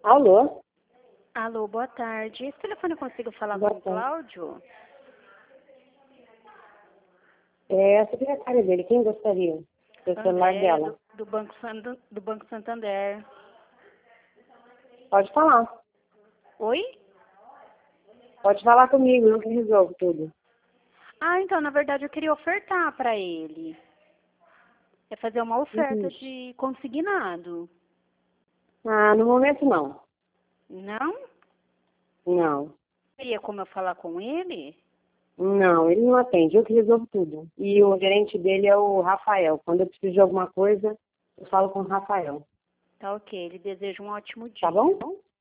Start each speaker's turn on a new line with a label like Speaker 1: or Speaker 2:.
Speaker 1: Alô?
Speaker 2: Alô, boa tarde. Esse telefone eu consigo falar
Speaker 1: Boa
Speaker 2: com o
Speaker 1: tarde.
Speaker 2: Cláudio?
Speaker 1: É a secretária dele. Quem gostaria? Do celular
Speaker 2: André,
Speaker 1: dela.
Speaker 2: do Banco Santander.
Speaker 1: Pode falar.
Speaker 2: Oi?
Speaker 1: Pode falar comigo, eu que resolvo tudo.
Speaker 2: Ah, então, na verdade, eu queria ofertar para ele. É fazer uma oferta
Speaker 1: Uhum.
Speaker 2: de consignado.
Speaker 1: Ah, no momento não.
Speaker 2: Não?
Speaker 1: Não.
Speaker 2: Teria como eu falar com ele?
Speaker 1: Não, ele não atende, eu que resolvo tudo. E o gerente dele é o Rafael. Quando eu preciso de alguma coisa, eu falo com o Rafael.
Speaker 2: Tá ok. Ele deseja um ótimo dia.
Speaker 1: Tá bom?